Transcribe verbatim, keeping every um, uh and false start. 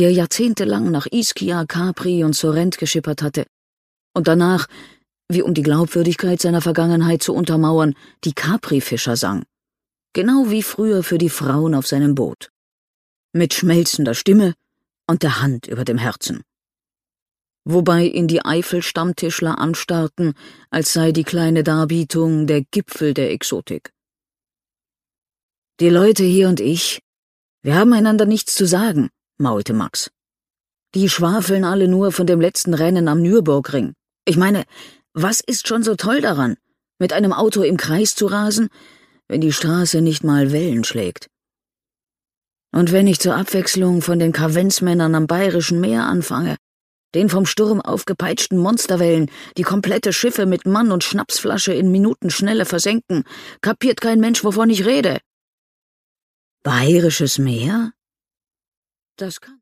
die er jahrzehntelang nach Ischia, Capri und Sorrent geschippert hatte. Und danach, wie um die Glaubwürdigkeit seiner Vergangenheit zu untermauern, die Capri-Fischer sang. Genau wie früher für die Frauen auf seinem Boot. Mit schmelzender Stimme und der Hand über dem Herzen. Wobei ihn die Eifel-Stammtischler anstarrten, als sei die kleine Darbietung der Gipfel der Exotik. »Die Leute hier und ich, wir haben einander nichts zu sagen«, maulte Max. »Die schwafeln alle nur von dem letzten Rennen am Nürburgring. Ich meine, was ist schon so toll daran, mit einem Auto im Kreis zu rasen, wenn die Straße nicht mal Wellen schlägt? Und wenn ich zur Abwechslung von den Kavenzmännern am Bayerischen Meer anfange, den vom Sturm aufgepeitschten Monsterwellen, die komplette Schiffe mit Mann und Schnapsflasche in Minutenschnelle versenken, kapiert kein Mensch, wovon ich rede.« »Bayerisches Meer?« »Das kann